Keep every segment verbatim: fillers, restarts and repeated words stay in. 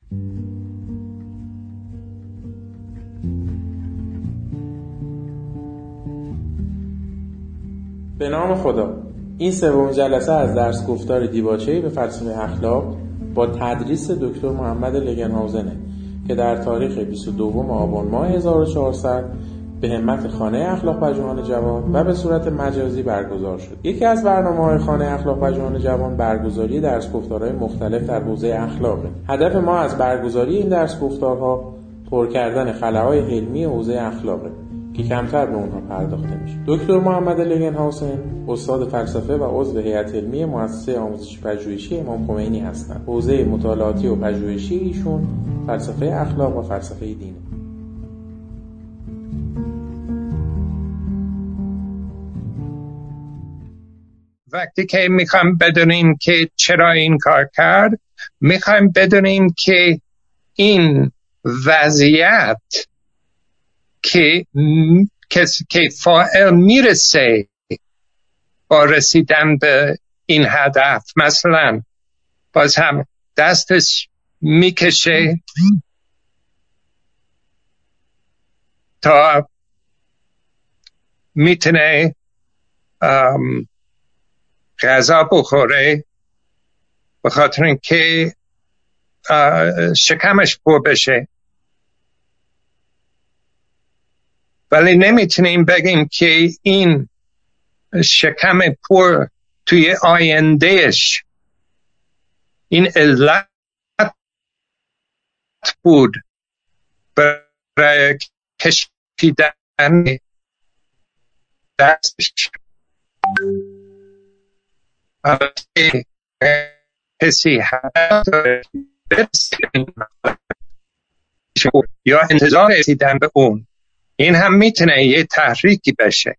به نام خدا. این سومین جلسه از درس گفتار دیباچه‌ای به فلسفه اخلاق با تدریس دکتر محمد لگنهاوزنه که در تاریخ بیست و دوم آبان ماه هزار و چهارصد به همت خانه اخلاق پژوهان جوان و به صورت مجازی برگزار شد. یکی از برنامه‌های خانه اخلاق پژوهان جوان برگزاری درس گفتارهای مختلف در حوزه اخلاقه. هدف ما از برگزاری این درس گفتارها پر کردن خلاهای علمی حوزه اخلاقه که کمتر به اونها پرداخته میشه. دکتر محمد لگنهاوزن استاد فلسفه و عضو هیئت علمی مؤسسه آموزش پژوهشی امام خمینی هستند. حوزه مطالعاتی و پژوهشی ایشون فلسفه اخلاق و فلسفه دینه. وقتی که میخوایم بدونیم که چرا این کار کرد، میخوایم بدونیم که این وضعیت که کسی که فاعل میرسه با رسیدن به این هدف، مثلا باز هم دستش میکشه تا میتونه غذا بخوره به خاطر اینکه شکمش پر بشه، ولی نمیتونیم بگیم که این شکم پر توی آیندهش این علت بود برای کشیدن دستش. کسی یا انتظار رسیدن به اون، این هم میتونه یه تحریکی بشه.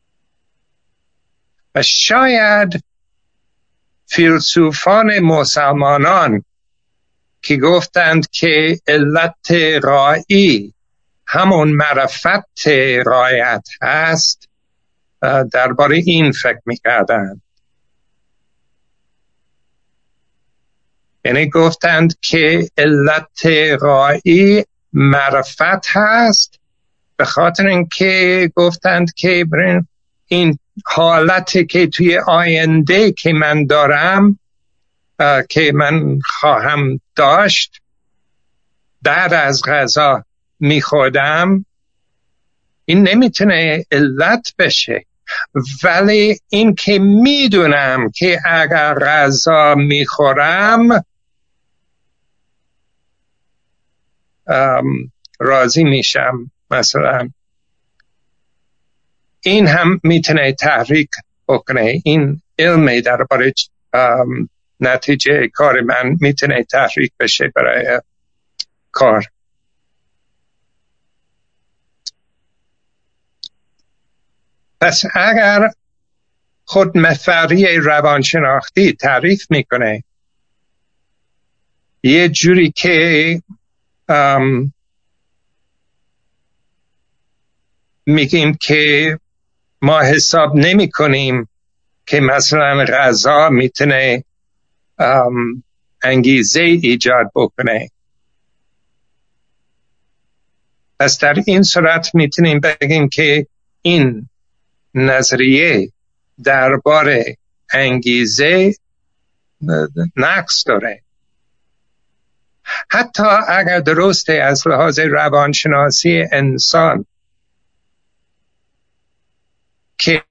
و شاید فیلسوفان مسلمانان که گفتند که علت رایی همون معرفت رایت هست، درباره این فکر میکردند. یعنی گفتند که علت رایی معرفت هست، به خاطر اینکه گفتند که این حالتی که توی آینده که من دارم، که من خواهم داشت بعد از غذا میخوردم، این نمیتونه علت بشه. ولی این که میدونم که اگر غذا میخورم راضی میشم مثلا، این هم میتونه تحریک بکنه. این علمی درباره نتیجه کار من میتونه تحریک بشه برای کار. پس اگر خودمحوری روانشناختی تعریف میکنه یه جوری که میگیم که ما حساب نمی کنیم که مثلا غذا میتونه انگیزه ایجاد بکنه، پس در این صورت میتونیم بگیم که این نظریه درباره انگیزه نقص داره. حتی اگر درسته از لحاظ روانشناسی انسان که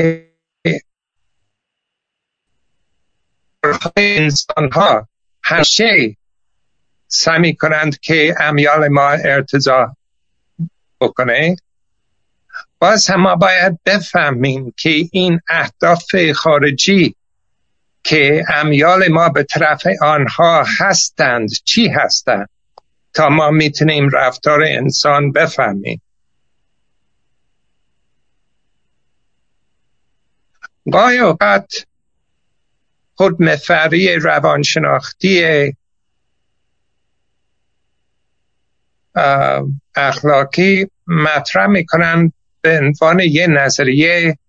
انسان ها همیشه سعی کنند که امیال ما ارتضا بکنه، باز هم ما باید بفهمیم که این اهداف خارجی که امیال ما به طرف آنها هستند چی هستند تا ما میتونیم رفتار انسان بفهمیم. گاهی اوقات خودمحوری روانشناختی اخلاقی مطرح میکنن به عنوان یه نظریه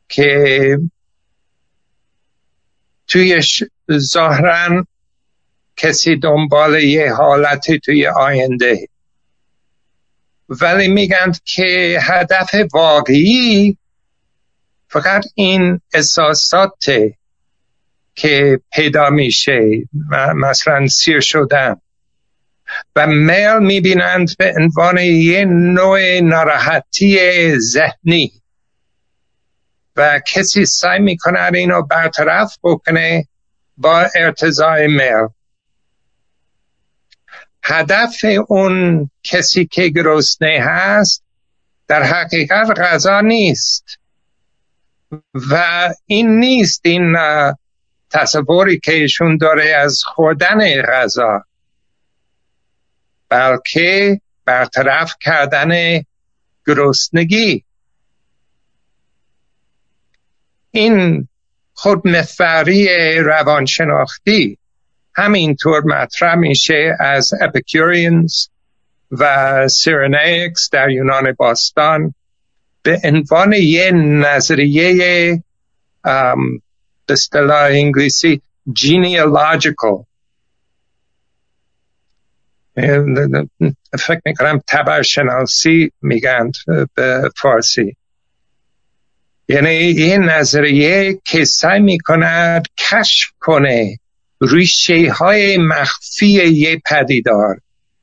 که تویش ظاهراً کسی دنبال یه حالتی توی آینده، ولی میگن که هدف واقعی فقط این احساسات که پیدا میشه، مثلا سیر شدن و میل میبینند به عنوان یه نوع ناراحتی ذهنی و کسی سعی میکنه اینو برطرف بکنه با ارتضای میل. هدف اون کسی که گرسنه هست در حقیقت غذا نیست و این نیست این تصوری که ایشون داره از خوردن غذا، بلکه برطرف کردن گرسنگی. این خودمحوری روانشناختی همینطور مطرح میشه از اپیکوریانز و سیرنیکس در یونان باستان به عنوان یه نظریه به اصطلاح انگلیسی genealogical، فکر میکنم تبرشناسی میگن به فارسی، یعنی این نظریه که سعی میکند کشف کنه ریشه های مخفی یه پدیدار.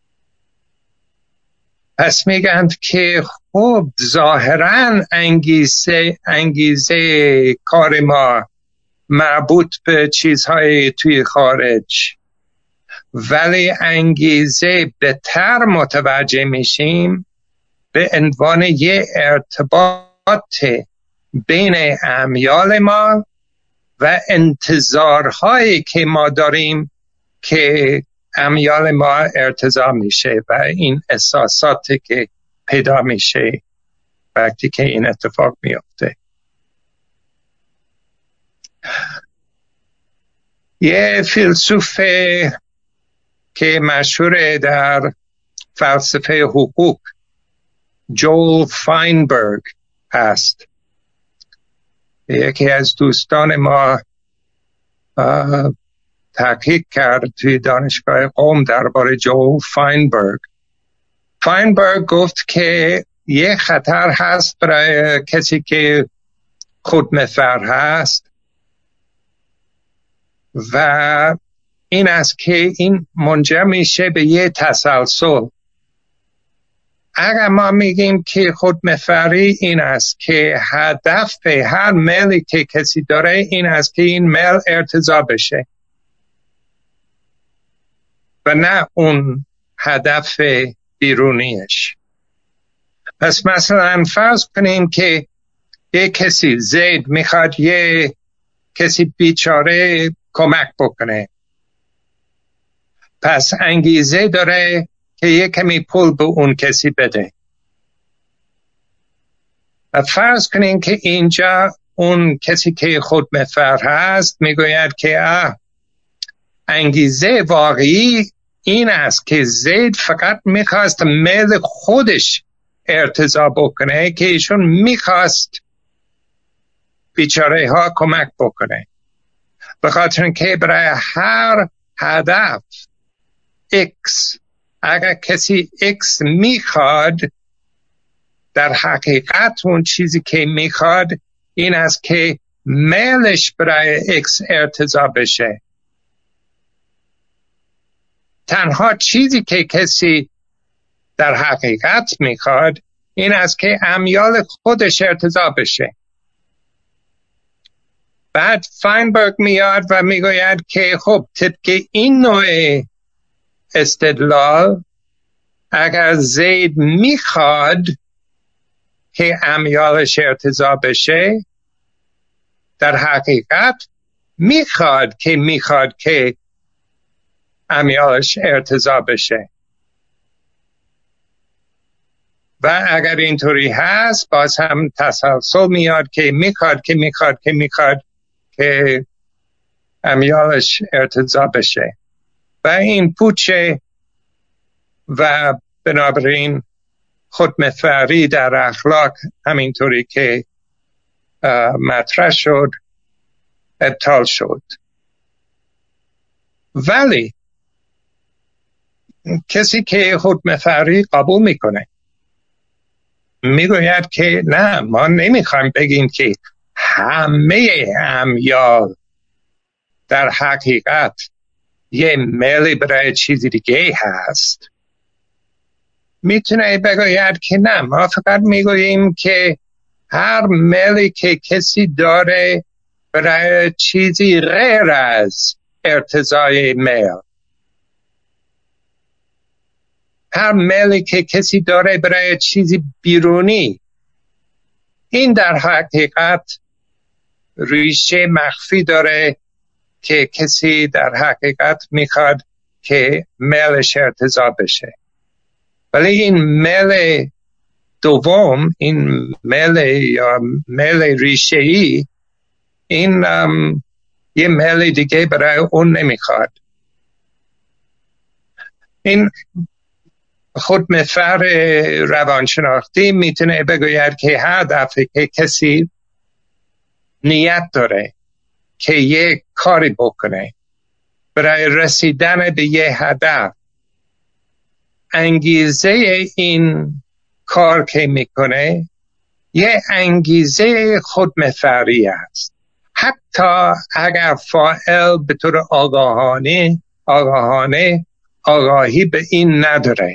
پس میگند که خب ظاهراً انگیزه انگیزه کار ما مربوط به چیزهای توی خارج، ولی انگیزه بهتر متوجه میشیم به عنوان یه ارتباط بین امیال ما و انتظارهایی که ما داریم که امیال ما ارتضا میشه و این احساساتی که پیدا میشه وقتی که این اتفاق میفته. یه فیلسوف که مشهور در فلسفه حقوق، جول فاینبرگ هست، یکی از دوستان ما تحقیق کرد توی دانشگاه قم درباره جول فاینبرگ. فاینبرگ گفت که یه خطر هست برای کسی که خودمحور هست و این است که این منجر میشه به یه تسلسل. اگر ما میگیم که خودمحوری این است که هدف هر میلی که کسی داره این است که این میل ارتضا بشه و نه اون هدف بیرونیش. پس مثلا فرض کنیم که یه کسی زید میخواد یه کسی بیچاره کمک بکنه، پس انگیزه داره که یه کمی پول به اون کسی بده. و فرض کنیم که اینجا اون کسی که خودمحور هست میگوید که اه انگیزه واقعی این است که زید فقط میخواست میل خودش ارتضا بکنه، که ایشون میخواست بیچاره ها کمک بکنه، به خاطر که برای هر هدف X اگر کسی X میخواد، در حقیقت اون چیزی که میخواد این است که میلش برای X ارتضا بشه. تنها چیزی که کسی در حقیقت میخواد این است که امیال خودش ارتضا بشه. بعد فاینبرگ میاد و میگوید که خب طبق این نوع استدلال اگر زید میخواد که امیالش ارتضا بشه، در حقیقت میخواد که میخواد که امیالش ارتضا بشه. و اگر اینطوری هست باز هم تسلسل میاد که میخواد که میخواد که میخواد که امیالش ارتضا بشه و این پوچه. و بنابراین خودمحوری در اخلاق همینطوری که مطرح شد ابطال شد. ولی کسی که خودمحوری قبول میکنه میگوید که نه، ما نمیخوایم بگیم که همه امیال در حقیقت یه میلی برای چیزی دیگه هست. میتونه بگوید که نه، ما فقط میگوییم که هر میلی که کسی داره برای چیزی غیر از ارتضای میل، هر میلی که کسی داره برای چیزی بیرونی، این در حقیقت ریشه مخفی داره که کسی در حقیقت میخواد که میلش ارتضا بشه. ولی این میل دوم، این میل یا میل ریشه‌ای، این یه میل دیگه برای اون نمیخواد. این خودمحور روانشناختی میتونه بگوید که هر دفعه که کسی نیت داره که یه کاری بکنه برای رسیدن به یه هدف، انگیزه این کار که میکنه یه انگیزه خودمحوری است، حتی اگر فاعل به طور آگاهانه آگاهانه آگاهی به این نداره.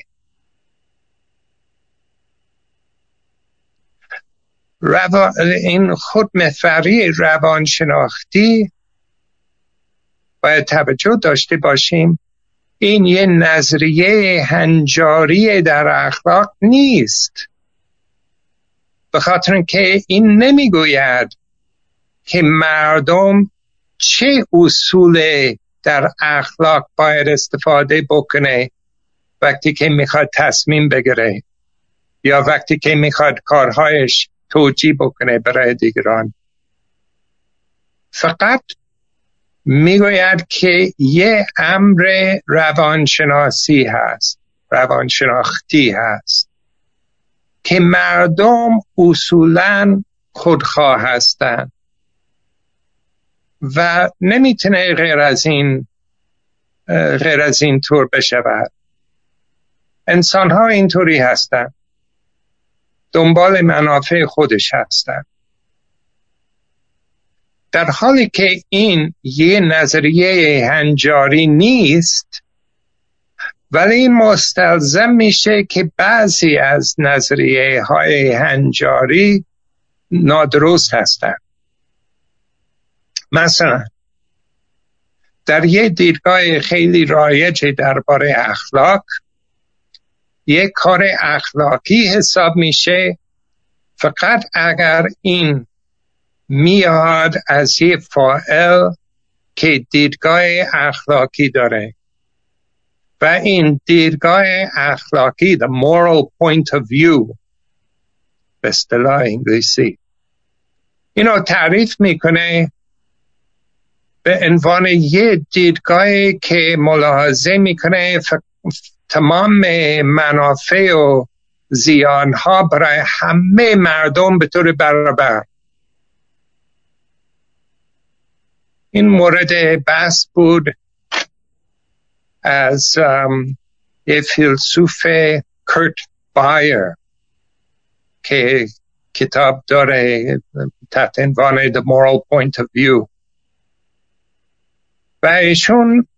روان این خودمحوری روانشناختی باید توجه داشته باشیم، این یه نظریه هنجاری در اخلاق نیست، به خاطر اینکه این نمیگوید که مردم چه اصول در اخلاق باید استفاده بکنه وقتی که میخواد تصمیم بگیره یا وقتی که میخواد کارهایش توجیه بکنه برای دیگران. فقط میگوید که یه امر روانشناسی هست، روانشناختی هست که مردم اصولاً خودخواه هستند و نمیتونه غیر از این غیر از این طور بشود. انسان ها اینطوری هستند، دنبال منافع خودش هستند. در حالی که این یه نظریه هنجاری نیست، ولی این مستلزم میشه که بعضی از نظریه های هنجاری نادرست هستند. مثلا در یه دیدگاه خیلی رایج درباره اخلاق، یک کار اخلاقی حساب میشه فقط اگر این میاد از یه فاعل که دیدگاه اخلاقی داره و این دیدگاه اخلاقی the moral point of view به اصطلاح انگلیسی اینو تعریف میکنه به عنوان یه دیدگاهی که ملاحظه میکنه تمام منافع و زیانها برای همه مردم به طور برابر. این مورد بحث بود از um, یه فیلسوف کرت بایر که کتاب داره تحت عنوان The Moral Point of View و ایشون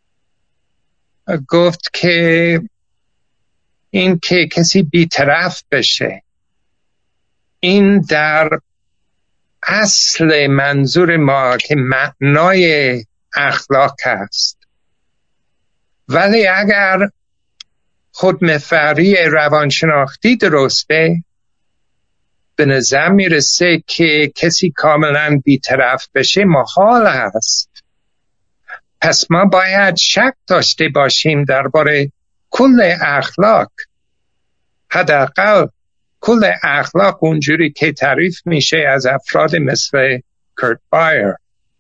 گفت که این که کسی بی‌طرف بشه این در اصل منظور ما که معنای اخلاق هست، ولی اگر خودمحوری روانشناختی درسته به نظر میرسه که کسی کاملا بی‌طرف بشه محال هست. پس ما باید شک داشته باشیم درباره کل اخلاق، حداقل کل اخلاق اونجوری که تعریف میشه از افراد مثل کرت بایر.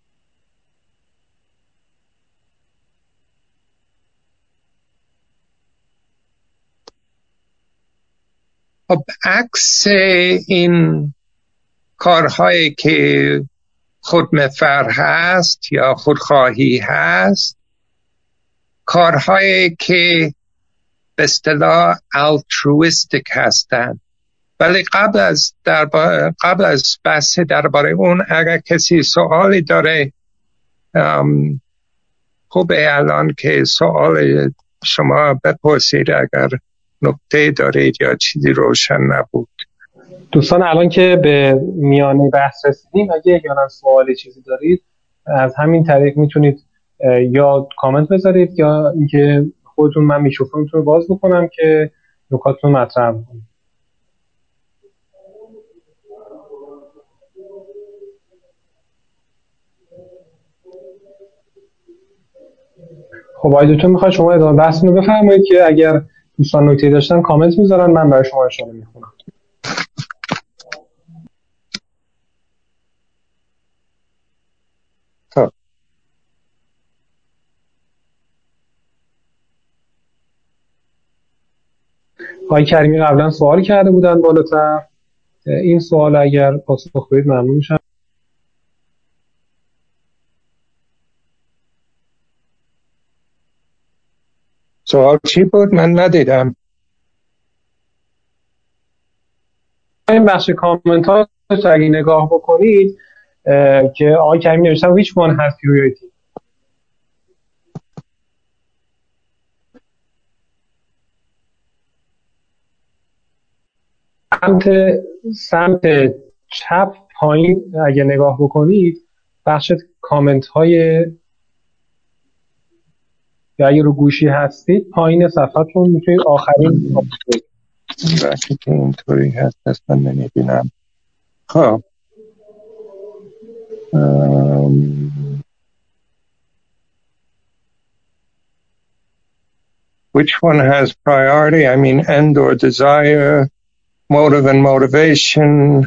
خب عکس این کارهایی که خودمحور هست یا خودخواهی هست، کارهایی که به اصطلاح altruistic هستن. ولی قبل از در قبل از بحث درباره اون اگر کسی سوالی داره خوبه الان که سوال شما بپرسید اگر نکته دارید یا چیزی روشن نبود. دوستان الان که به میانه بحث رسیدیم اگه یعنی سوالی چیزی دارید از همین طریق میتونید یا کامنت بذارید یا اینکه خودتون من میکروفونتون رو باز بکنم که نکاتتون مطرح کنید. خب آقای دکتر میخواد شما ادامه بحثتون رو بفرمایید که اگر دوستان نکته داشتن کامنت میذارن من برای شما اشاره میکنم. خب آقای کریمی قبلا سوال کرده بودن بالاتر، این سوال اگر پاسخ بدید ممنون میشم. سوال چی بود؟ من ندیدم. این بخش کامنت ها رو اگه نگاه بکنید که آقای کریمی نوشتن which one has priority. سمت سمت چپ پایین اگه نگاه بکنید بخش کامنت های یا اگه رو گوشی هستید پایین صفحتون میتونید آخرین وقتی که اینطوری هست اصلا نمیبینم. خب um, which one has priority? I mean end or desire, motive and motivation,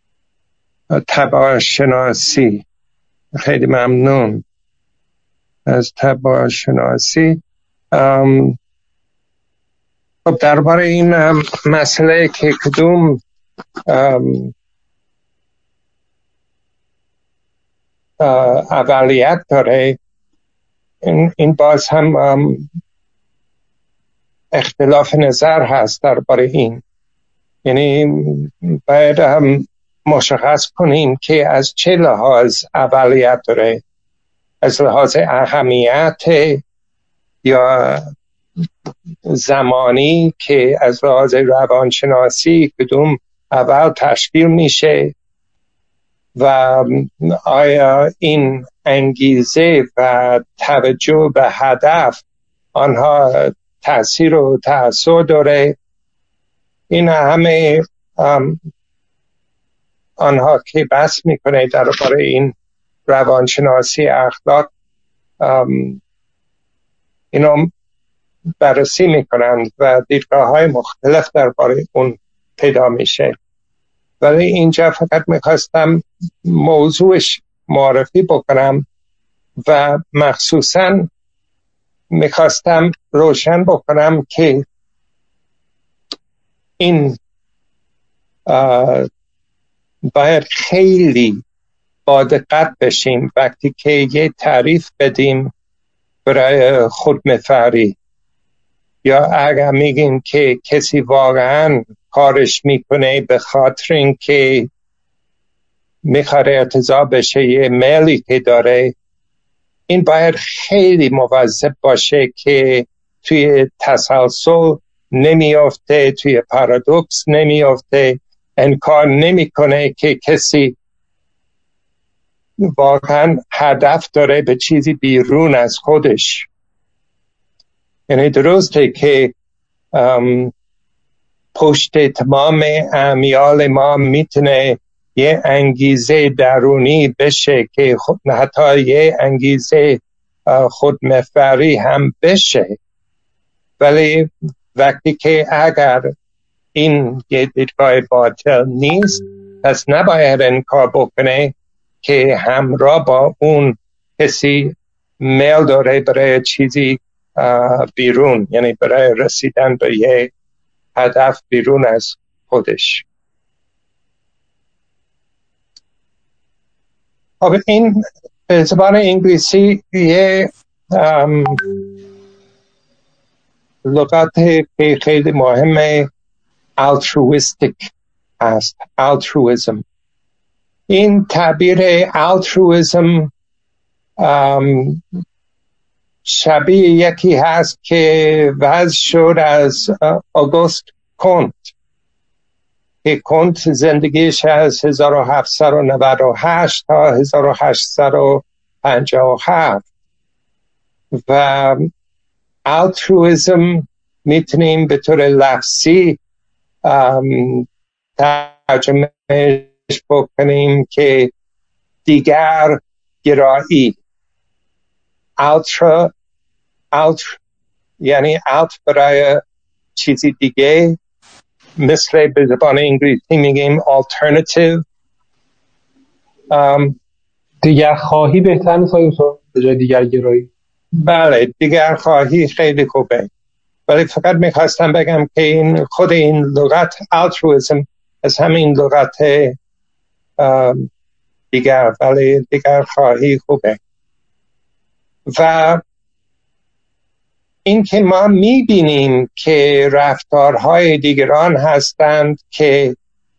تبع شناسی. خیلی ممنون از تبع شناسی. um, خب درباره این مسئله که کدوم اولیت داره این, این باز هم اختلاف نظر هست درباره این. یعنی باید هم مشخص کنیم که از چه لحاظ اولیت داره، از لحاظ اهمیت یا زمانی که از لحاظ روانشناسی کدوم اول تشکیل میشه و آیا این انگیزه و توجه به هدف آنها تأثیر و تأثیر داره. این همه آنها که بحث میکنه درباره این روانشناسی اخلاق اینو بررسی میکنند و دیدگاه های مختلف درباره اون پیدا میشه. ولی اینجا فقط میخواستم موضوعش معرفی بکنم و مخصوصا میخواستم روشن بکنم که این باید خیلی با دقت بشیم وقتی که یه تعریف بدیم برای خودمحوری یا اگر میگیم که کسی واقعا کارش میکنه به خاطر این که میخواد ارتضا بشه یه میلی که داره، این باید خیلی مواظب باشه که توی تسلسل نمیافته، توی پارادوکس نمیافته، انکار نمیکنه که کسی واقعا هدف داره به چیزی بیرون از خودش. یعنی درسته که پشت تمام امیال ما میتونه یه انگیزه درونی بشه که خود حتی یه انگیزه خودمحوری هم بشه، ولی وقتی که اگر این یه دیدگاه باطل نیست پس نباید انکار بکنه که همراه با اون کسی میل داره برای چیزی بیرون، یعنی برای رسیدن به یه هدف بیرون از خودش. خب این به زبان انگلیسی یه لغت که خیلی مهمه altruistic است. altruism. این تعبیر altruism شبیه یکی هست که وضع شد از آگوست کنت که کنت زندگیش از هزار و هفتصد و نود و هشت تا هزار و هشتصد و پنجاه و هفت و altruism میتونیم به طور لفظی ترجمهش بکنیم که دیگر گرایی. ultra ultra یعنی out برای چیزی دیگه، مثل به زبان انگلیسی میگیم alternative. um, دیگر خواهی بهتر نیست به جای دیگر گرایی؟ بله، دیگر خواهی خیلی خوبه، ولی فقط میخواستم بگم که این خود این لغت altruism از همین لغت دیگر، ولی دیگر خواهی خوبه. و این که ما میبینیم که رفتارهای دیگران هستند که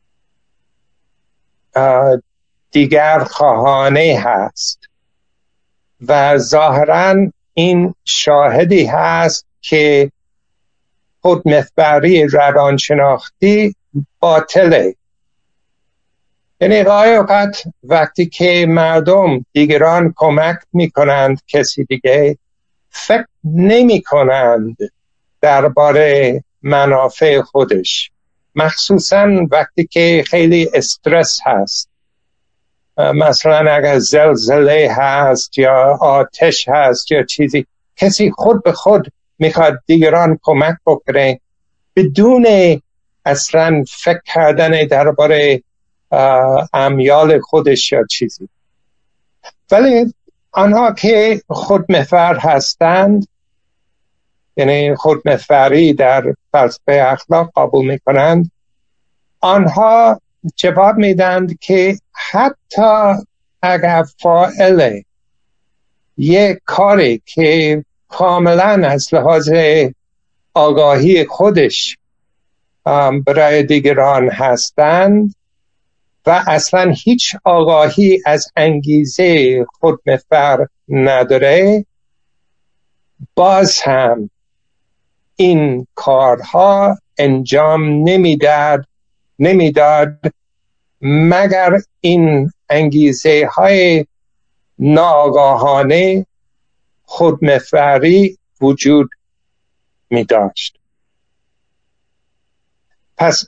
دیگر خواهانه هست و ظاهراً این شاهدی هست که خودمحوری روانشناختی باطله. یعنی گاهی اوقات وقتی که مردم دیگران کمک میکنند کسی دیگه، فکر نمی کنند درباره منافع خودش، مخصوصا وقتی که خیلی استرس هست. مثلا اگر زلزله هست یا آتش هست یا چیزی، کسی خود به خود میخواد دیگران کمک بکنه بدون اصلا فکر کردن درباره امیال خودش یا چیزی. ولی آنها که خودمحور هستند، یعنی خودمحوری در فلسفه اخلاق قبول میکنند، آنها جواب میدند که حتی اگر فاعل یک کاری که کاملا از لحاظ آگاهی خودش برای دیگران هستند و اصلا هیچ آگاهی از انگیزه خودمحور نداره، باز هم این کارها انجام نمیداد نمیداد مگر این انگیزه های ناآگاهانه خودمحوری وجود می داشت. پس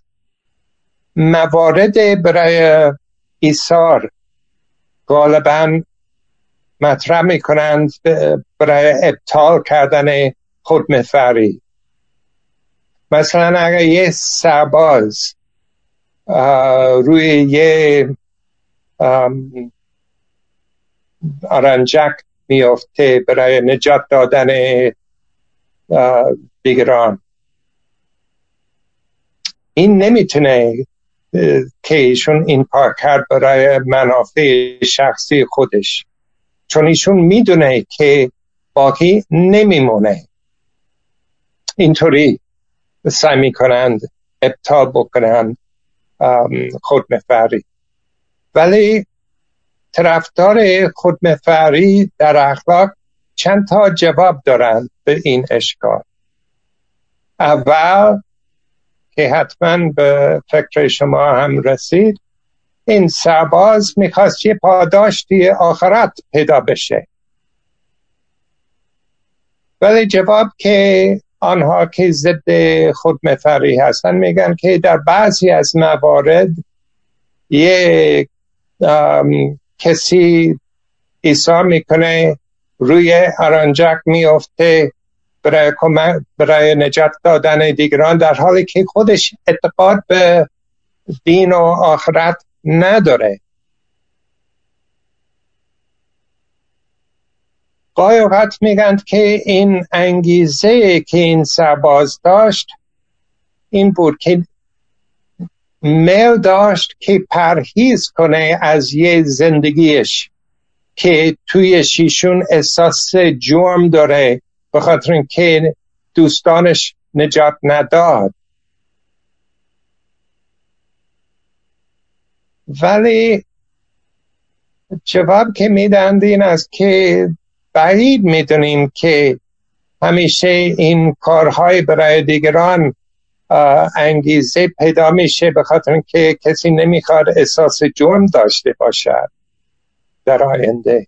موارد برای ایثار غالباً مطرح می کنند برای ابطال کردن خودمحوری. مثلا اگر یه سرباز روی یه آرنجک میافته برای نجات دادن دیگران، این نمیتونه که ایشون این کار کرد برای منافع شخصی خودش، چون ایشون میدونه که باقی نمیمونه. اینطوری سعی میکنند ابطال بکنند خودمحوری. ولی طرفدار خودمحوری در اخلاق چند تا جواب دارند به این اشکال. اول که حتما به فکر شما هم رسید، این سرباز میخواست یه پاداشتی آخرت پیدا بشه. ولی جواب که آنها که ضد خودمحوری هستن میگن که در بعضی از موارد یک کسی ایثار میکنه، روی آرنجک میفته برای برای نجات دادن دیگران، در حالی که خودش اعتقاد به دین و آخرت نداره. گاهی اوقات میگن که این انگیزه که این سرباز داشت این بود که میل داشت که پرهیز کنه از یه زندگیش که توی شیشون احساس جرم داره، به خاطر اینکه دوستانش نجات نداد. ولی جواب که میدند این است که بعید میدونیم که همیشه این کارهای برای دیگران انگیزه پیدا میشه، به خاطر که کسی نمیخواد احساس جرم داشته باشد در آینده.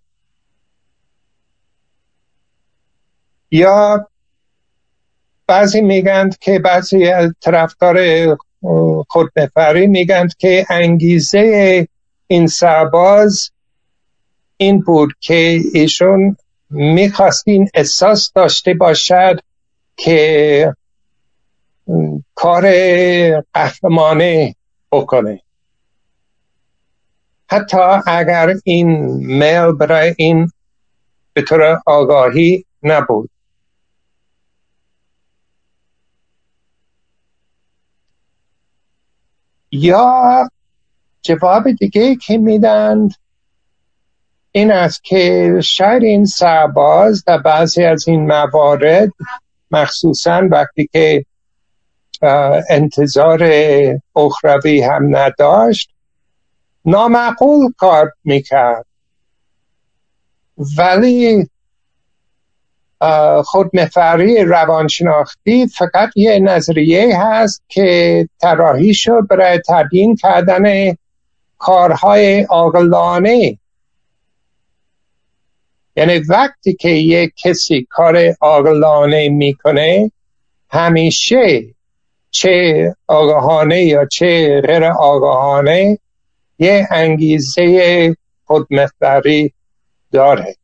یا بعضی میگند که بعضی از طرفدار خودنفری میگند که انگیزه این سرباز این بود که ایشون میخواست این احساس داشته باشد که کار قهرمانه بکنه، حتی اگر این میل برای این به طور آگاهی نبود. یا جواب دیگه که میدند این است که شاید این سرباز در بعضی از این موارد، مخصوصا وقتی که انتظار اخروی هم نداشت، نامعقول کار میکرد. ولی خودنفری روانشناختی فقط یه نظریه هست که طراحی شد برای تبیین کردن کارهای عاقلانه. یعنی وقتی که یک کسی کار عاقلانه میکنه، همیشه چه آگاهانه یا چه غیر آگاهانه یه انگیزه خودمحوری داره.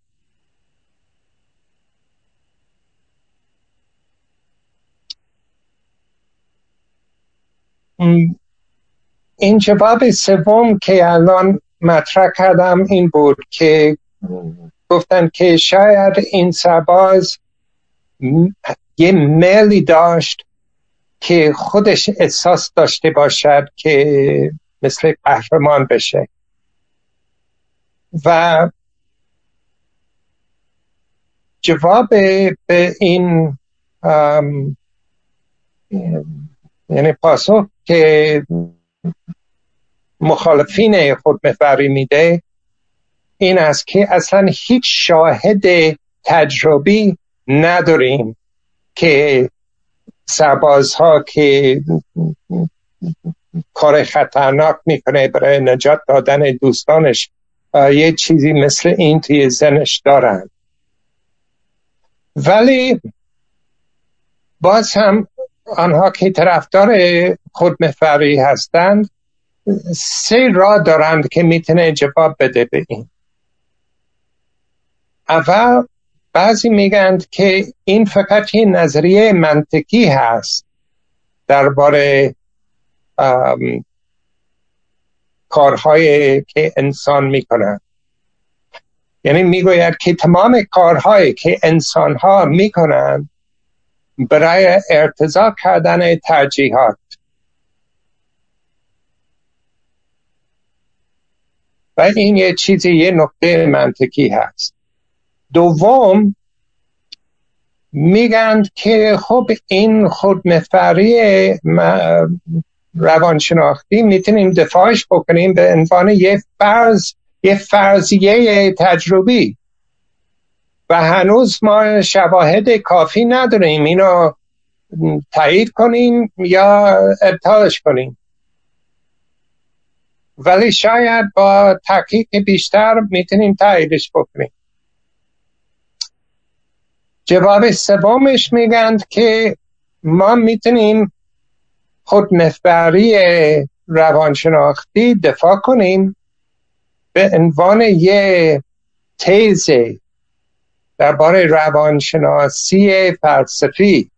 این جواب سوم که الان مطرح کردم این بود که گفتن که شاید این سرباز یه میلی داشت که خودش احساس داشته باشد که مثل قهرمان بشه و جواب به این یعنی پاسخ که مخالفین خودمحوری میده این است که اصلا هیچ شاهد تجربی نداریم که سربازها که کار خطرناک میکنه برای نجات دادن دوستانش یه چیزی مثل این توی ذهنش دارن. ولی باز هم آنها که طرفدار خودمحوری هستند سه راه دارند که میتونه جواب بده به این. اول بعضی میگند که این فقط یه نظریه منطقی هست درباره کارهایی که انسان میکنه. یعنی میگوید که تمام کارهایی که انسانها میکنن برای ارتضا کردن ترجیحات و این یه چیزی یه نکته منطقی هست. دوم میگند که خب این خودمحوری روانشناختی میتونیم دفاعش بکنیم به عنوان یه فرض یه فرضیه تجربی و هنوز ما شواهد کافی نداریم اینو تایید کنیم یا ابطالش کنیم، ولی شاید با تحقیق بیشتر میتونیم تاییدش بکنیم. جواب سومش میگند که ما میتونیم خودمحوری روانشناختی دفاع کنیم به عنوان یه تز درباره روانشناسی فلسفی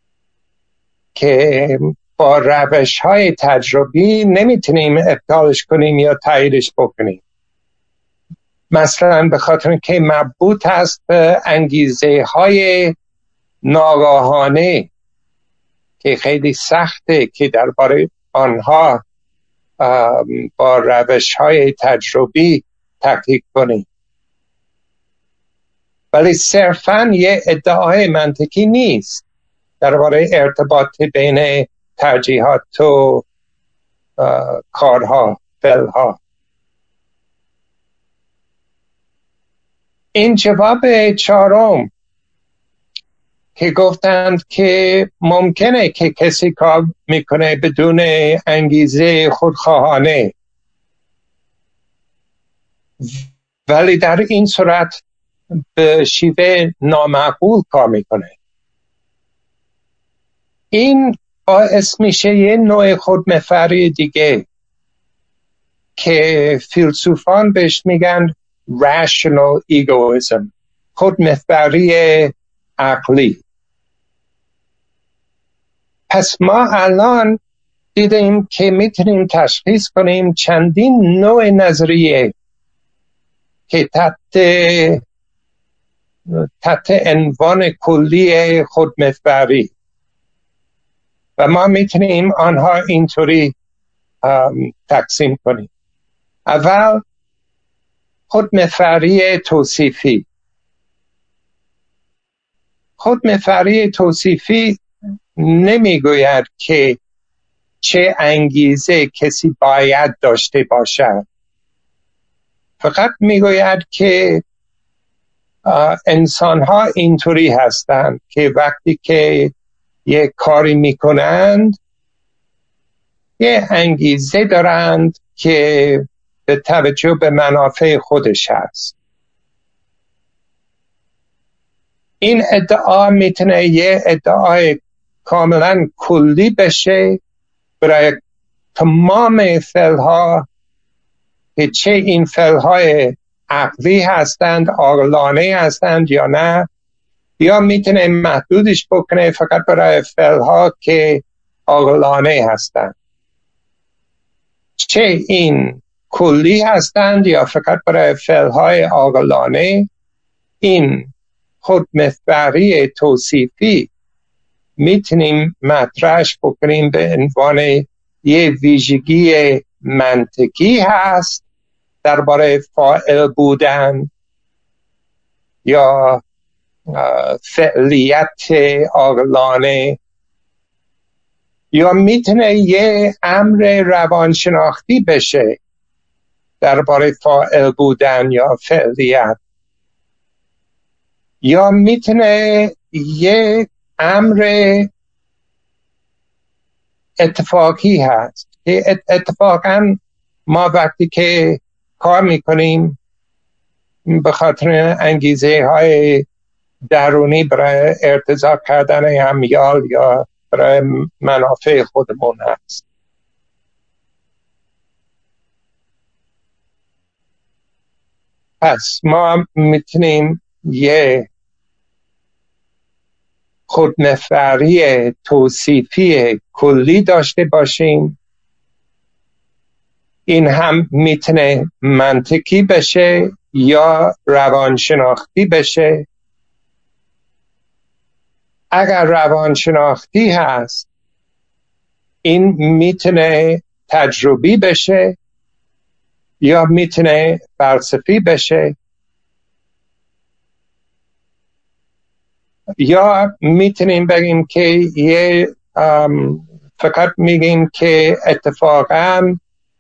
که با روش‌های تجربی نمیتونیم ابطالش کنیم یا تاییدش بکنیم. مثلا به خاطر که مربوط است به انگیزه های ناگاهانه که خیلی سخته که درباره آنها با روش های تجربی تحقیق کنیم، ولی صرفاً یه ادعای منطقی نیست. درباره ارتباط بین ترجیحات و کارها، فعلها. این جواب چهارم که گفتند که ممکنه که کسی کار میکنه بدون انگیزه خودخواهانه، ولی در این صورت به شیوه نامعقول کار میکنه. این باعث میشه یه نوع خودمحوری دیگه که فیلسوفان بهش میگن rational egoism، خودمحوری عقلی. پس ما الان دیدیم که میتونیم تشخیص کنیم چندین نوع نظریه که تحت تحت عنوان کلی خودمحوری، و ما میتونیم آنها اینطوری تقسیم کنیم. اول خودمحوری توصیفی. خودمحوری توصیفی نمیگوید که چه انگیزه کسی باید داشته باشد، فقط میگوید که انسان ها اینطوری هستند که وقتی که یه کاری میکنند یه انگیزه دارند که به توجه به منافع خودش هست. این ادعا میتونه یه ادعای کاملا کلی بشه برای تمام فعلها که چه این فعلهای عقلی هستند، عاقلانه هستند یا نه، یا میتونه محدودش بکنه فقط برای فعلها که عاقلانه هستند. چه این کلی هستند یا فقط برای فعلهای عاقلانه، این خودمحوری توصیفی میتونیم مطرحش بکنیم به عنوان یه ویژگی منطقی هست درباره فاعل بودن یا فعلیت عاقلانه، یا میتونه یه امر روانشناختی بشه درباره فاعل بودن یا فعلیت، یا میتونه یه امر اتفاقی هست که اتفاقا ما وقتی که کار میکنیم به خاطر انگیزه های درونی برای ارتضا کردن امیال یا برای منافع خودمون هست. پس ما میتونیم یه خودمحوری توصیفی کلی داشته باشیم. این هم میتونه منطقی بشه یا روانشناختی بشه. اگر روانشناختی هست این میتونه تجربی بشه یا میتونه فلسفی بشه، یا میتونیم بگیم که یه فقط میگیم که اتفاقا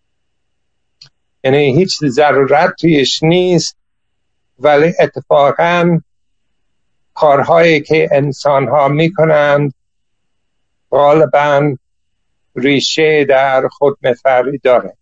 یعنی هیچ ضرورت تویش نیست، ولی اتفاقا کارهایی که انسان ها میکنند غالبا ریشه در خودمحوری داره.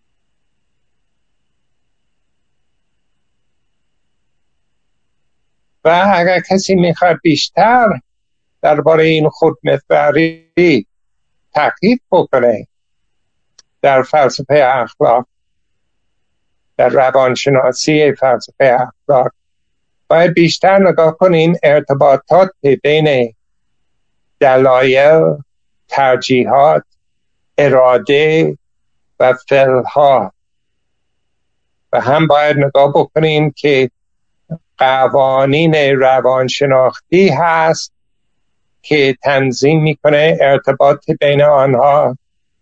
و اگر کسی میخواد بیشتر درباره این خودمحوری تحقیق بکنه در فلسفه اخلاق، در روانشناسی فلسفه اخلاق، باید بیشتر نگاه کنیم ارتباطات بین دلایل، ترجیحات، اراده و فعلها، و هم باید نگاه بکنیم که قوانین روانشناختی هست که تنظیم میکنه ارتباط بین آنها،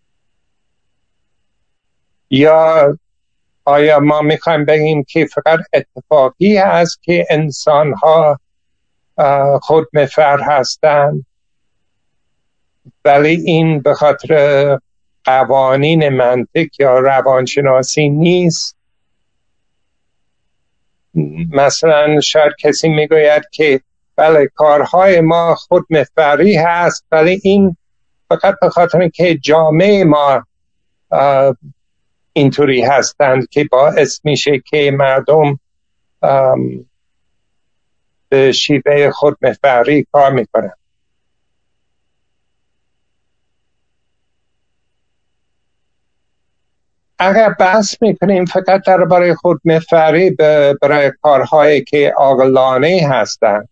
یا آیا ما میخوایم بگیم که فقط اتفاقی هست که انسان ها خودمحور هستند، ولی این به خاطر قوانین منطق یا روانشناسی نیست. مثلا شاید کسی میگوید که بله کارهای ما خودمحوری هست، ولی این فقط به خاطر که جامعه ما اینطوری هستند که باعث میشه که مردم به شیوه خودمحوری کار میکنن. اگر بحث میکنیم فقط درباره خودمحوری برای کارهایی که عاقلانه هستند،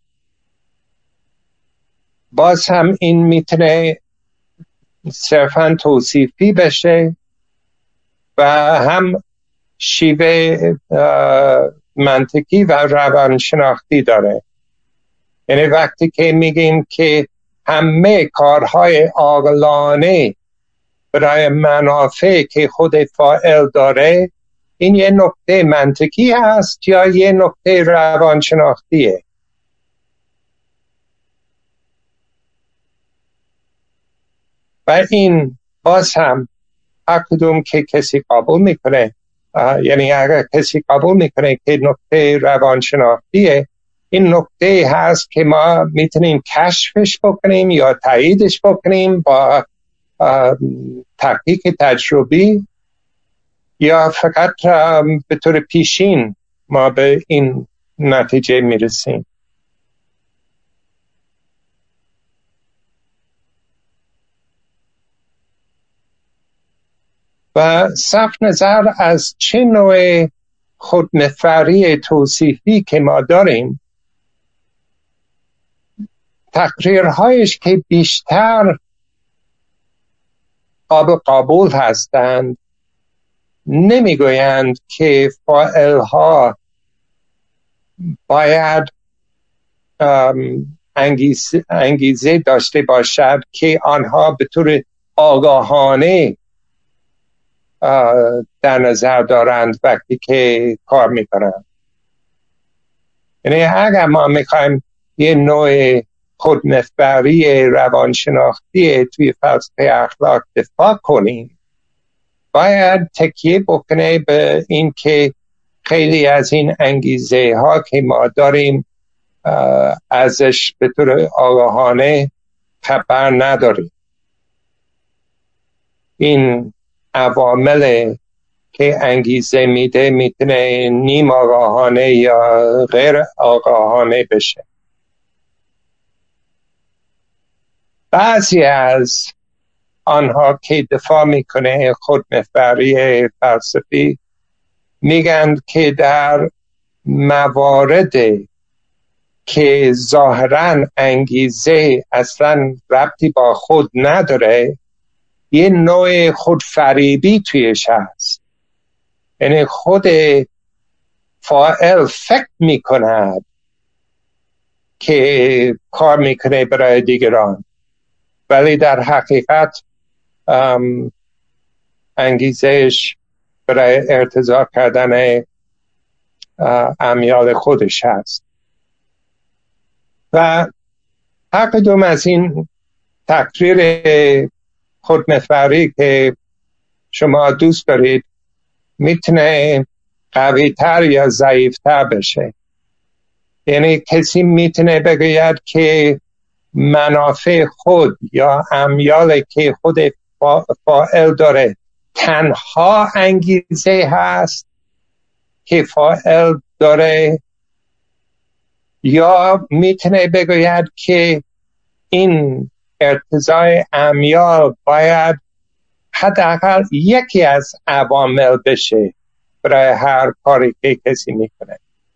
باز هم این میتونه صرفاً توصیفی بشه و هم شیوه منطقی و روانشناختی داره. یعنی وقتی که میگیم که همه کارهای عاقلانه برای منافع که خود فاعل داره، این یه نکته منطقی هست یا یه نکته روانشناختیه؟ و این باز هم هر کدوم که کسی قبول میکنه، یعنی اگر کسی قبول میکنه که نکته روانشناختیه، این نکته هست که ما میتونیم کشفش بکنیم یا تاییدش بکنیم با تحقیق تجربی، یا فقط به طور پیشین ما به این نتیجه میرسیم. و صرف نظر از چه نوع خودمحوری توصیفی که ما داریم، تقریرهایش که بیشتر قابل قبول هستند نمیگویند که فاعلها باید انگیزه, انگیزه داشته باشد که آنها به طور آگاهانه در نظر دارند وقتی که کار میکنند. یعنی اگر ما میخوایم یه نوع خودمحوری روانشناختی توی فلسفه اخلاق دفاع کنیم، باید تکیه بکنه به این که خیلی از این انگیزه ها که ما داریم ازش به طور آگاهانه خبر نداریم. این عوامل که انگیزه میده میتونه نیم آگاهانه یا غیر آگاهانه بشه. بعضی از آنها که دفاع میکنه خودمحوری فلسفی میگن که در موارد که ظاهراً انگیزه اصلا ربطی با خود نداره، یه نوع خودفریبی تویش هست. یعنی خود فاعل فکر میکند که کار میکنه برای دیگران، ولی در حقیقت انگیزش برای ارتضا کردن امیال خودش هست. و هر کدوم از این تقریر خودمحوری که شما دوست دارید میتونه قوی تر یا ضعیف تر بشه. یعنی کسی میتونه بگوید که منافع خود یا امیال که خود فاعل داره تنها انگیزه هست که فاعل داره، یا میتونه بگوید که این ارتضای امیال باید حداقل یکی از عوامل بشه برای هر کاری که کسی میکنه.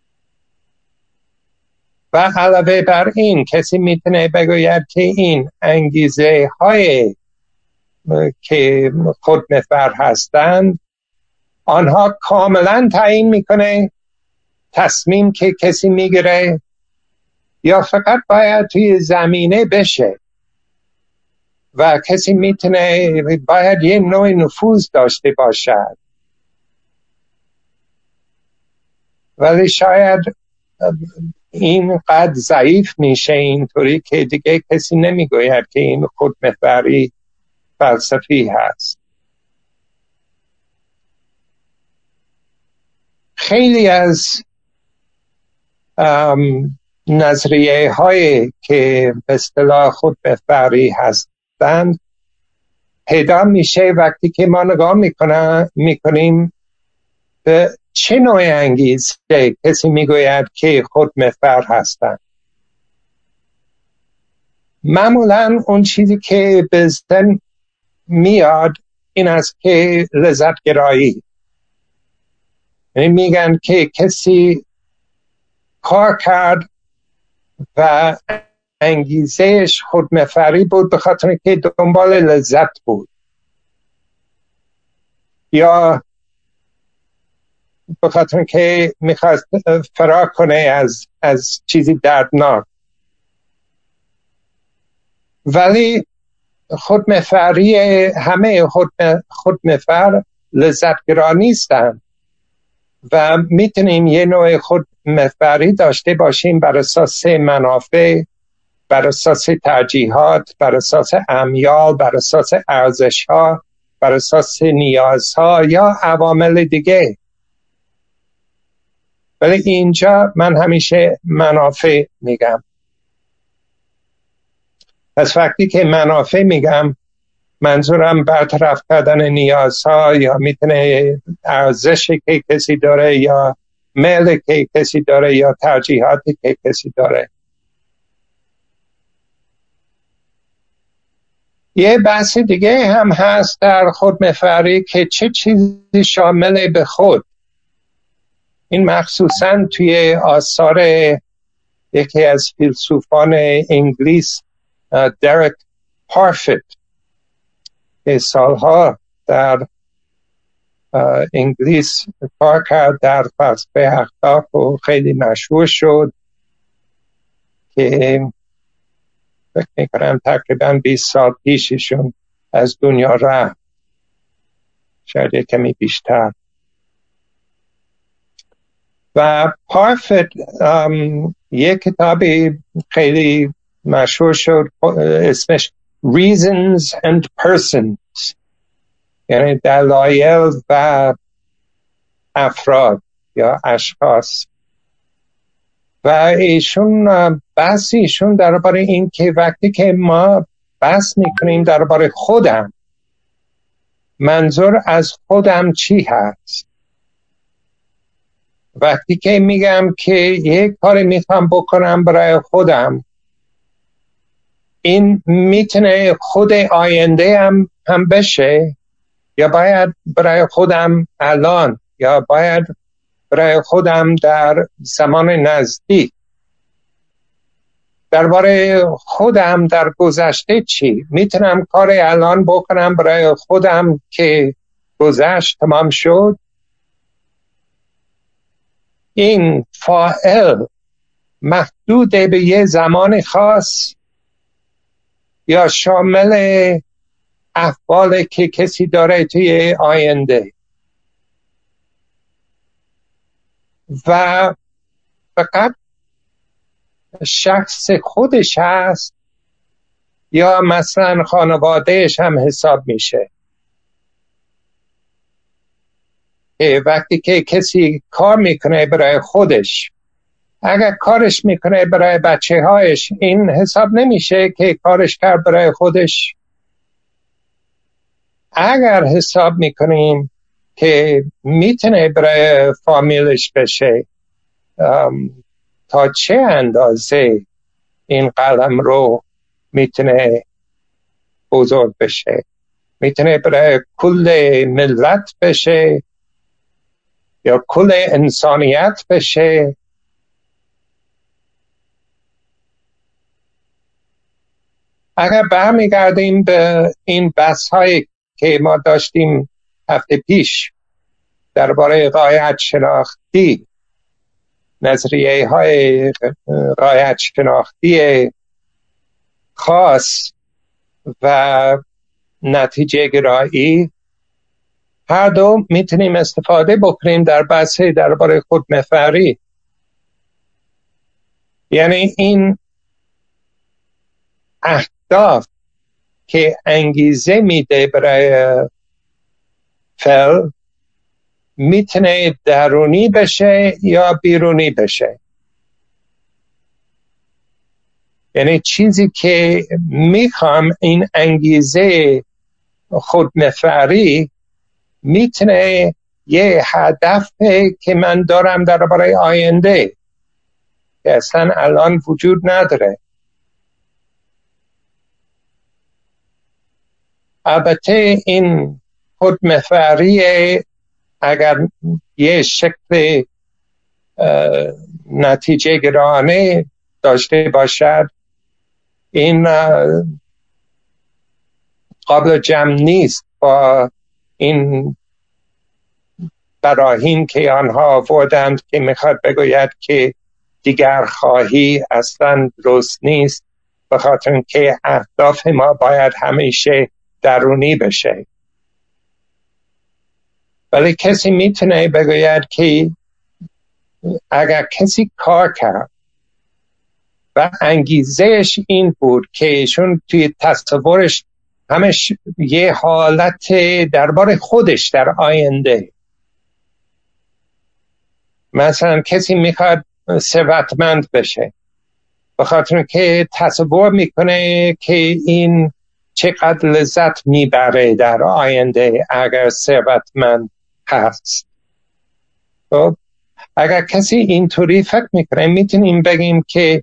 و علاوه بر این کسی میتونه بگوید که این انگیزه های که خودمحور هستند آنها کاملا تعیین میکنه تصمیم که کسی میگیره، یا فقط باید توی زمینه بشه و کسی میتونه باید یه نوع نفوذ داشته باشد، ولی شاید اینقدر ضعیف میشه اینطوری که دیگه کسی نمیگوید که این خودمحوری فلسفی هست. خیلی از نظریه هایی که به اصطلاح خودمحوری هستند پیدا میشه وقتی که ما نگاه میکنیم میکنیم به چه نوع انگیزه کسی میگوید که خودمحور هستند. معمولا اون چیزی که به ذهن میاد این است که لذت گرایی، یعنی میگن که کسی کار کرد و انگیزهش خودمحوری بود به خاطر که دنبال لذت بود، یا به خاطر که میخواست فرار کنه از از چیزی دردناک. ولی خودمحوری، همه خودمحور لذتگرا نیستن و میتونیم یه نوع خودمحوری داشته باشیم بر اساس منافع، بر اساس ترجیحات، بر اساس امیال، بر اساس ارزش‌ها، بر اساس نیازها یا عوامل دیگه. ولی اینجا من همیشه منافع میگم. پس وقتی که منافع میگم منظورم برطرف کردن نیازها یا میتونه ارزشی که کسی داره یا میل که کسی داره یا ترجیحاتی که کسی داره. یه بحث دیگه هم هست در خودمحوری که چه چیزی شامل به خود. این مخصوصا توی آثار یکی از فیلسوفان انگلیس دریک پارفیت که سالها در انگلیس کار کرد در فلسفه اخلاق و خیلی مشهور شد که فکر میکنم تقریبا بیست سال پیششون از دنیا رفت، شاید یک کمی بیشتر. و پارفیت یک کتابی خیلی مشهور شد اسمش Reasons and Persons، یعنی دلایل و افراد یا اشخاص. و ایشون بحث ایشون درباره این که وقتی که ما بحث میکنیم درباره خودم، منظور از خودم چی هست؟ وقتی که میگم که یک کاری میخوام بکنم برای خودم، این میتونه خود آینده هم, هم بشه یا باید برای خودم الان یا باید برای خودم در زمان نزدیک. درباره خودم در گذشته چی؟ میتونم کار الان بکنم برای خودم که گذشت تمام شد؟ این فاعل محدود به یه زمان خاص یا شامل احوالی که کسی داره توی آینده؟ و فقط شخص خودش هست یا مثلا خانوادهش هم حساب میشه؟ وقتی که کسی کار میکنه برای خودش، اگر کارش میکنه برای بچه هایش، این حساب نمیشه که کارش کرد برای خودش. اگر حساب میکنیم که میتونه برای فامیلش بشه، تا چه اندازه این قلم رو میتونه بزرگ بشه؟ میتونه برای کل ملت بشه یا کل انسانیت بشه؟ اگر برمیگردیم به این بحث هایی که ما داشتیم هفته پیش درباره غایت شناختی، نظریه های غایت شناختی خاص و نتیجه گرایی، هر دو میتونیم استفاده بکنیم در بحث درباره خودمحوری. یعنی این اهداف که انگیزه میده برای فعل میتونه درونی بشه یا بیرونی بشه. یعنی چیزی که میخوام، این انگیزه خودمحوری میتونه یه هدف که من دارم درباره آینده که اصلا الان وجود نداره. البته این خودمحوری اگر یه شکل نتیجه گرانه داشته باشد، این قابل جمع نیست با این براهین که آنها آوردند که میخواد بگوید که دیگر خواهی اصلا درست نیست، به خاطر که اهداف ما باید همیشه درونی بشه. ولی کسی میتونه بگوید که اگر کسی کار کرد و انگیزش این بود که ایشون توی تصورش همش یه حالت درباره خودش در آینده، مثلا کسی میخواد ثروتمند بشه به خاطر که تصور میکنه که این چقدر لذت میبره در آینده اگر ثروتمند هست. خب اگر کسی اینطوری فکر میکنه میتونیم بگیم که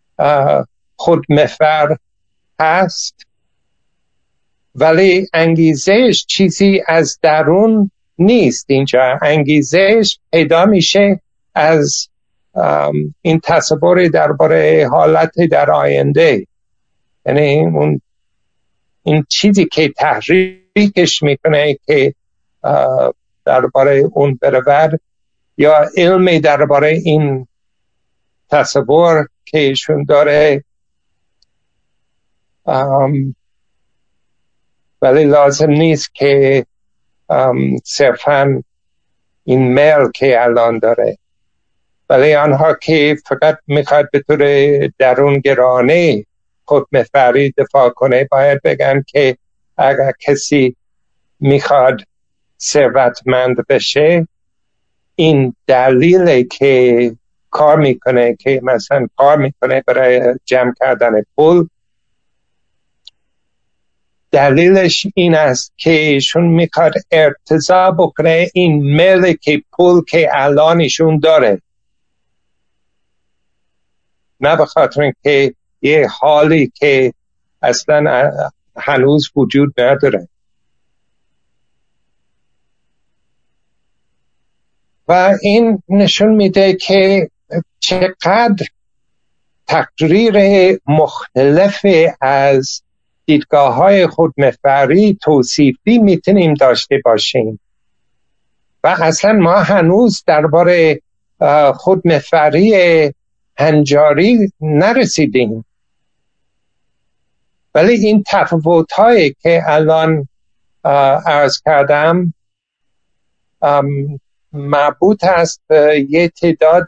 خودمحور هست، ولی انگیزش چیزی از درون نیست. اینجا انگیزش پیدا میشه از این تصور درباره حالت در آینده. یعنی اون این چیزی که تحریکش میکنه که درباره اون برود، یا علمی درباره این تصور که ایشون داره، ولی لازم نیست که صرفاً این میل که الان داره. ولی آنها که فقط میخواد به طور درونگرانه خودمحوری دفاع کنه باید بگن که اگر کسی میخواد ثروتمند بشه، این دلیلی که کار میکنه که مثلا کار میکنه برای جمع کردن پول، دلیلش این است که ایشون میخواد ارتضا بکنه این میل که پول که الان ایشون داره، نه به خاطر که یه حالی که اصلا هنوز وجود نداره. و این نشون میده که چقدر تقریر مختلف از دیدگاه های خودمحوری توصیفی میتونیم داشته باشیم و اصلا ما هنوز درباره خودمحوری هنجاری نرسیدیم. ولی این تفاوت هایی که الان عرض کردم مربوط است به یه تعداد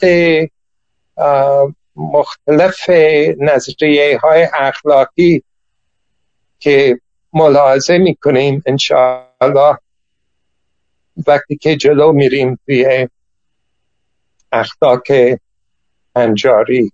مختلف نظریه های اخلاقی که ملاحظه میکنیم انشاءالله وقتی که جلو میریم توی اخلاق هنجاری.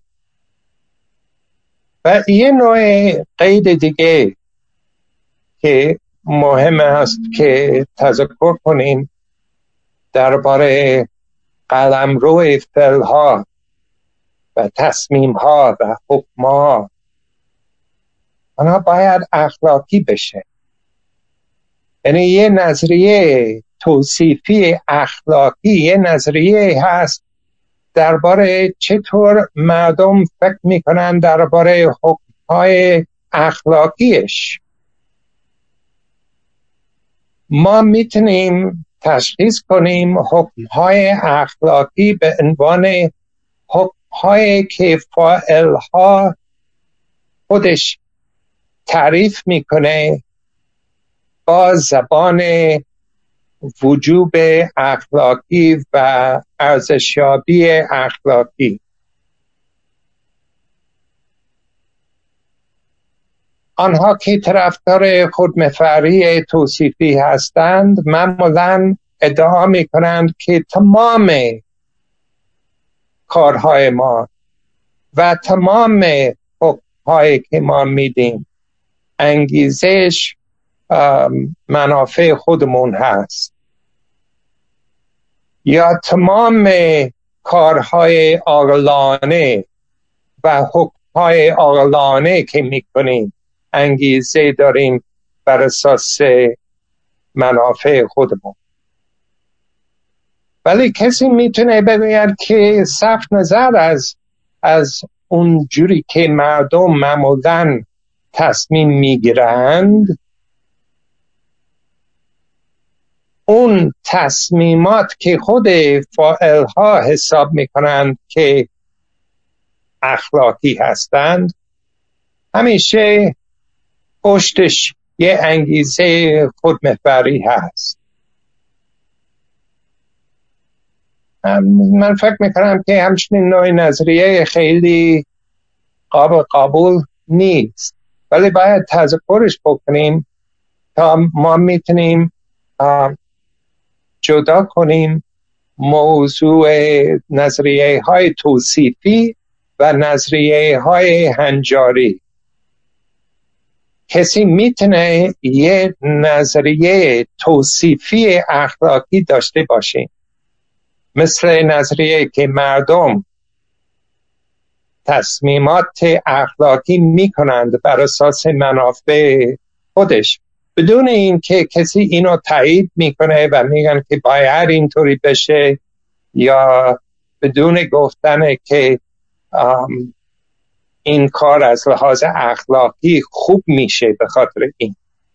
و یه نوع قید دیگه که مهم است که تذکر کنیم درباره قلمرو فعل‌ها و تصمیم‌ها و حکم‌ها، آنها باید اخلاقی بشه. یعنی یه نظریه توصیفی اخلاقی، یه نظریه هست درباره چطور مردم فکر میکنن درباره حکم‌های اخلاقیش. ما میتونیم تشخیص کنیم حکم‌های اخلاقی به عنوان حکم‌هایی که فاعل‌ها خودش تعریف میکنه با زبان وجوب اخلاقی و ارزشیابی اخلاقی. آنها که طرفدار خودمحوری توصیفی هستند معمولاً ادعا می کنند که تمام کارهای ما و تمام حقوقهایی که ما میدیم انگیزش منافع خودمون هست، یا تمام کارهای عاقلانه و حقوقهای عاقلانه که میکنیم انگیزه داریم بر اساس منافع خودمون. ولی کسی میتونه بگوید که صرف نظر از از اون جوری که مردم معمولاً تصمیم میگیرند، اون تصمیمات که خود فاعلها حساب میکنند که اخلاقی هستند همیشه پشتش یه انگیزه خودمحوری هست. من فکر میکنم که همچنین نوع نظریه خیلی قابل قبول نیست، ولی باید تذکرش بکنیم تا ما میتونیم جدا کنیم موضوع نظریه های توصیفی و نظریه های هنجاری. کسی میتونه یه نظریه توصیفی اخلاقی داشته باشه، مثل نظریه که مردم تصمیمات اخلاقی میکنند بر اساس منافع خودش، بدون این که کسی اینو تایید میکنه و میگن که باید اینطوری بشه، یا بدون گفتن که این کار از لحاظ اخلاقی خوب میشه به خاطر این.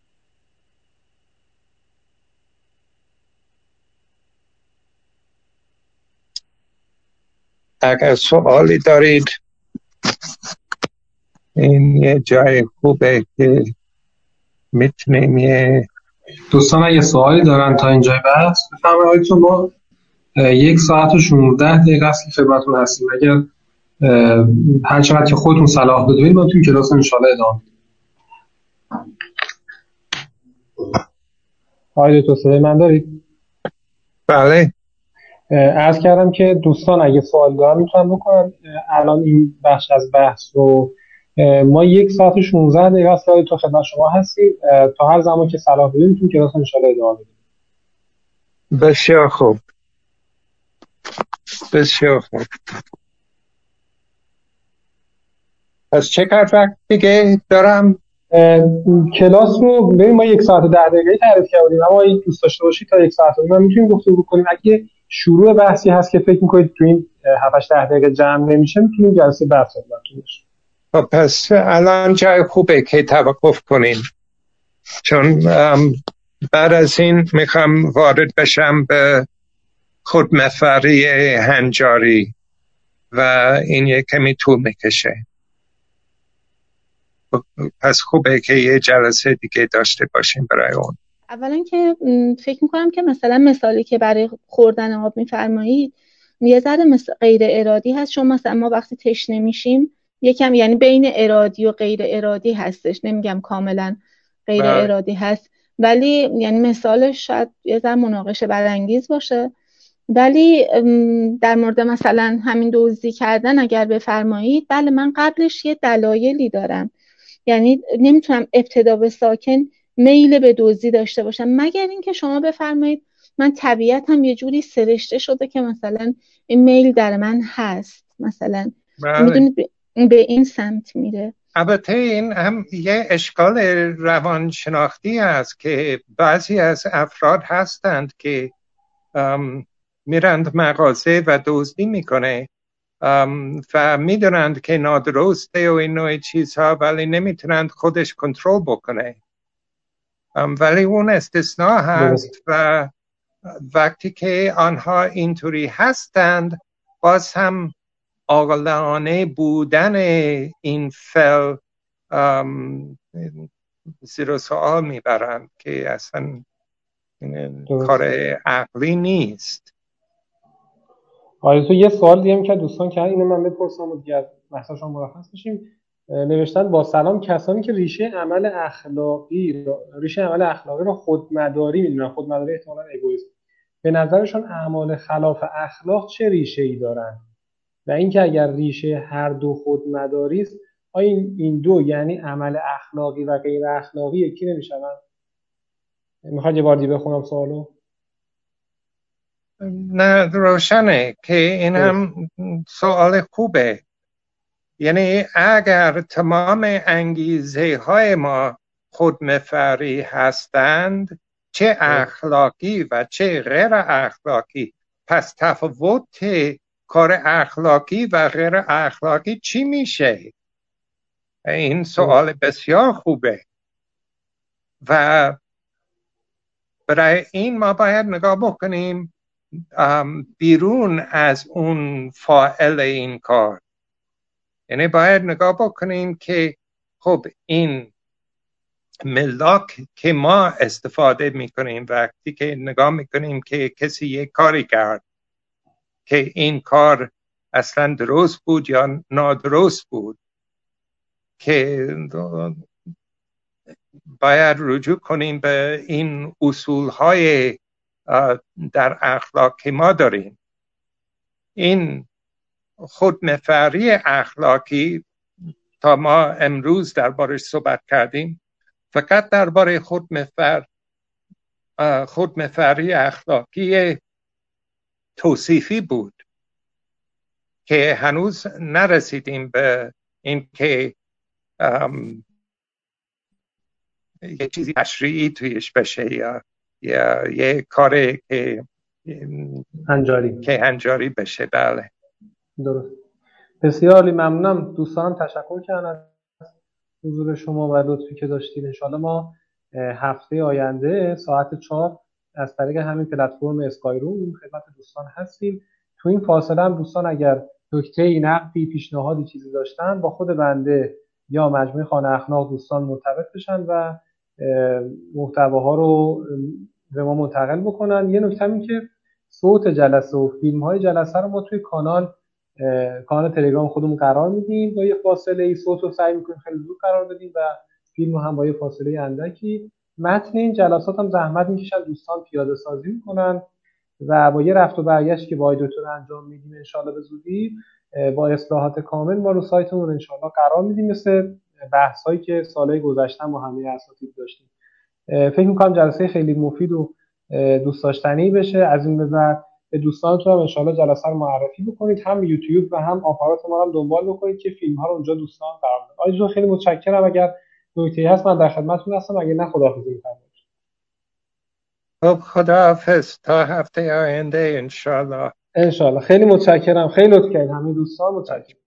اگر سوالی دارید این یه جای خوبه که میتونیم یه دوستان اگه سوالی دارن تا اینجای بحث بفرمایید. چون ما یک ساعت و شانزده دقیقه است که خدمتتون هستیم. اگر هر چقدر که خودتون صلاح بدونید ما توی کلاس ان شاء الله ادامه میدیم. آقای دکتر صدای من دارید؟ بله. عرض کردم که دوستان اگه سوال دارن میتونن بکنن. الان این بخش از بحث رو ما یک ساعت و شانزده دقیقه است که تو خدمت شما هستیم. تا هر زمان که صلاح بدونید میتونیم کلاس ان شاء الله ادامه بدیم. بسیار خوب. بسیار خوب. پس چقدر وقت دیگه دارم؟ کلاس رو ببین ما یک ساعت و ده دقیقه تعریف کردیم، اما اگه دوست داشته باشید تا یک ساعت و میتونیم گفتگو کنیم. اگه شروع بحثی هست که فکر میکنید تو این هفت هشت دقیقه جمع نمیشه میتونیم جلسه بعد صحبت کنیم. پس الان جای خوبه که توقف کنیم، چون بعد از این میخوام وارد بشم به خودمحوری هنجاری و این یک کمی طول میکشه. پس خوبه که یه جلسه دیگه داشته باشیم برای اون. اولا که فکر میکنم که مثلا مثالی که برای خوردن آب میفرمایید یه ذره غیر ارادی هست. چون مثلا ما وقتی تشنه میشیم یکم یعنی بین ارادی و غیر ارادی هستش، نمیگم کاملا غیر بله. ارادی هست، ولی یعنی مثالش شاید یه ذره مناقشه برانگیز باشه. ولی در مورد مثلا همین دزدی کردن اگر بفرمایید، بله من قبلش یه دلایلی دارم، یعنی نمیتونم ابتدا به ساکن میل به دزدی داشته باشم مگر اینکه شما بفرمایید من طبیعتم یه جوری سرشته شده که مثلا این میل در من هست، مثلا میدونید به این سمت میره. البته این هم یه اشکال روانشناختی است که بعضی از افراد هستند که میرند مغازه و دزدی میکنه و میدونند که نادرسته و این نوع چیزها، ولی نمیتونند خودش کنترل بکنه. ولی اون استثناء هست و وقتی که آنها اینطوری هستند باز هم عاقلانه بودن این فعل زیر سوال میبرند که اصلا کار عقلی نیست. آره تو یه سوال دیگه که دوستان کردن اینو من بپرسم و دیگه بحثشون مرخص بشیم. نوشتن با سلام، کسانی که ریشه عمل اخلاقی ریشه عمل اخلاقی را خودمداری میدونن، خودمداری احتمالاً اگوئیسم، به نظرشون اعمال خلاف اخلاق چه ریشه‌ای دارن؟ و اینکه اگر ریشه هر دو خودمداری است، آیا این دو یعنی عمل اخلاقی و غیر اخلاقی یکی نمیشن؟ میخواد یه بار دیگه بخونم سوالو؟ نه روشنه که این هم سوال خوبه. یعنی اگر تمام انگیزه های ما خودمحوری هستند، چه اخلاقی و چه غیر اخلاقی، پس تفاوت کار اخلاقی و غیر اخلاقی چی میشه؟ این سوال بسیار خوبه و برای این ما باید نگاه بکنیم بیرون از اون فاعل این کار. یعنی باید نگاه بکنیم که خب این ملاک که ما استفاده میکنیم وقتی که نگاه میکنیم که کسی یک کاری کرد که این کار اصلا درست بود یا نادرست بود، که باید رجوع کنیم به این اصولهای در اخلاق که ما داریم. این خودمحوری اخلاقی تا ما امروز دربارش صحبت کردیم فقط درباره خودمحور خودمحوری اخلاقی توصیفی بود که هنوز نرسیدیم به این که یه چیزی تشریعی تویش بشه یا یا یه کاری که هنجاری که هنجاری بشه. بله درست. بسیار عالی، ممنونم. دوستانم تشکر کردن از حضور شما و لطفی که داشتید. انشالله ما هفته آینده ساعت چهار از طریق همین پلتفرم اسکای روم خدمت دوستان هستیم. تو این فاصله هم دوستان اگر نکته، نقدی، پیشنهادی چیزی داشتن با خود بنده یا مجموعه خانه اخلاق دوستان مرتبط بشن و محتواها رو به ما منتقل بکنن. یه نکته این که صوت جلسه و فیلم های جلسه رو ما توی کانال کانال تلگرام خودمون قرار میدیم با یه فاصله ای، صوت رو سعی میکنیم خیلی زود قرار بدیم و فیلم هم با یه فاصله اندکی. متن این جلسات هم زحمت میکشن دوستان پیاده سازی میکنن و با یه رفت و برگشت که با آقای دکتر انجام میدیم انشالله به زودی با اصلاحات کامل ما رو سایتمون انشالله قرار میدیم، مثل بحث هایی که سالهای گذشته با همه اساتید داشتیم. فکر میکنم جلسه خیلی مفید و دوست داشتنی بشه. از این به بعد به دوستانتون هم انشالله جلسه رو معرفی بکنید، هم یوتیوب و هم آپارات ما رو دنبال بکنید که فیلم ها رو اونجا دوستان قرار بدن. آقای جون خیلی متشکرم. اگر نکته‌ای هست من در خدمتتون هستم، اگه نه خداحافظی می‌کنم. خب خداحافظ تا هفته آینده انشالله. انشالله. خیلی متشکرم، خیلی لطف کردید همه دوستان، متشکرم.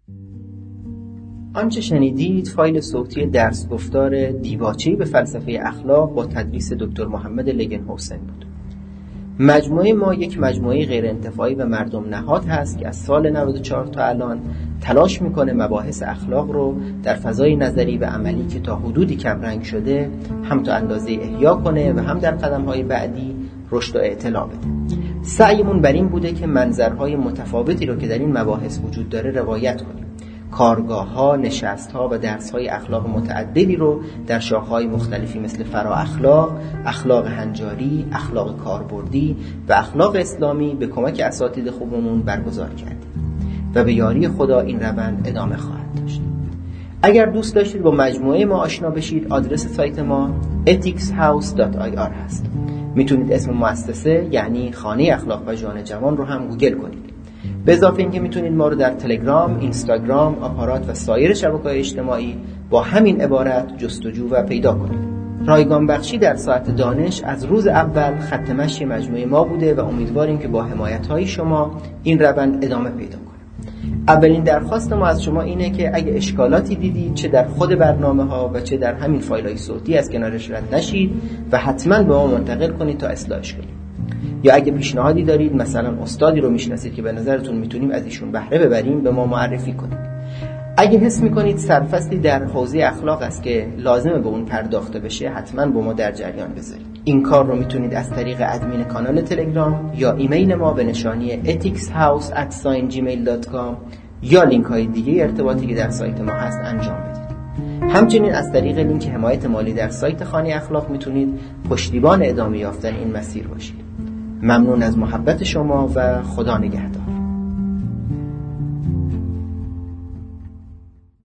آنچه شنیدید فایل صوتی درس گفتار دیباچه‌ای به فلسفه اخلاق با تدریس دکتر محمد لگنهوسن بود. مجموعه ما یک مجموعه غیر انتفاعی و مردم نهاد هست که از سال نود و چهار تا الان تلاش میکنه مباحث اخلاق رو در فضای نظری و عملی که تا حدودی کمرنگ شده هم تا اندازه احیا کنه و هم در قدم‌های بعدی رشد و اعتلا بده. سعیمون بر این بوده که منظرهای متفاوتی رو که در این مباحث وجود داره روایت کنیم. کارگاه‌ها، نشست‌ها و درس‌های اخلاق متعددی رو در شاخه‌های مختلفی مثل فرا اخلاق، اخلاق هنجاری، اخلاق کاربردی و اخلاق اسلامی به کمک اساتید خوبمون برگزار کردیم و به یاری خدا این روند ادامه خواهد داشت. اگر دوست داشتید با مجموعه ما آشنا بشید، آدرس سایت ما ethics house dot i r هست. میتونید اسم مؤسسه یعنی خانه اخلاق و ژان جوان رو هم گوگل کنید. به اضافه اینکه میتونید ما رو در تلگرام، اینستاگرام، آپارات و سایر شبکه‌های اجتماعی با همین عبارت جستجو و پیدا کنید. رایگان بخشی در ساعت دانش از روز اول خط مشی مجموعه ما بوده و امیدواریم که با حمایت‌های شما این روند ادامه پیدا کنه. اولین درخواست ما از شما اینه که اگه اشکالاتی دیدید چه در خود برنامه‌ها و چه در همین فایل‌های صوتی از کنارش رد نشید و حتماً به ما منتقل کنید تا اصلاحش کنیم. یا اگه پیشنهادی دارید، مثلا استادی رو میشناسید که به نظرتون میتونیم از ایشون بهره ببریم، به ما معرفی کنید. اگه حس میکنید سرفصلی در حوزه اخلاق است که لازمه به اون پرداخته بشه، حتما با ما در جریان بذارید. این کار رو میتونید از طریق ادمین کانال تلگرام یا ایمیل ما به نشانی ethics house at gmail dot com یا لینک های دیگه ارتباطی که در سایت ما هست انجام بدید. همچنین از طریق لینک حمایت مالی در سایت خانه اخلاق میتونید پشتیبان ادامه یافتن این مسیر باشید. ممنون از محبت شما و خدا نگهدار.